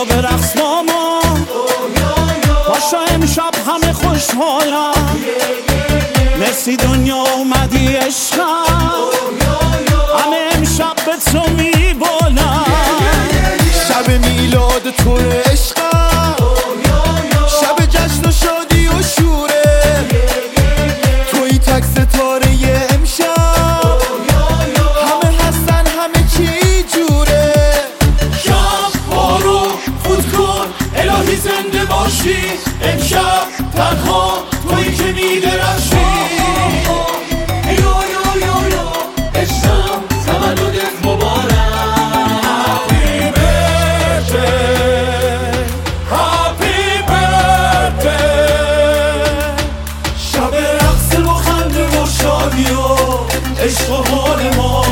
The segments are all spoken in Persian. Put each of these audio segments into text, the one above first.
بیا به رقص ماما، پاشا امشب همه خوشحالم. مرسی دنیا اومدی عشقم، همه امشب به تو میبالم. شب میلاد تو عشقم، شب جشن و شادی و شوره، توی تک ستاره امشب، همه هستن همه چی جوره. شب بارو فوت کن الهی زنده باشی، امشب تنها تویی که میدرخشی. عشقم تولدت مبارک، عشق و حال ما.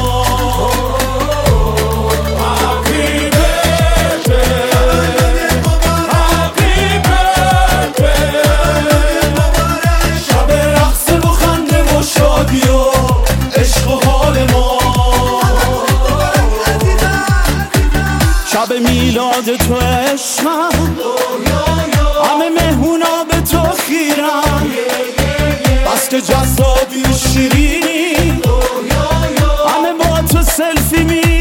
Happy birthday, happy birthday. شب رقص و خنده و شادی و عشق و حال ما. شب میلاد تو عشقم، همه مهمونا به تو خیرن، بسته جذابی و شیرینی، همه با تو سلفی می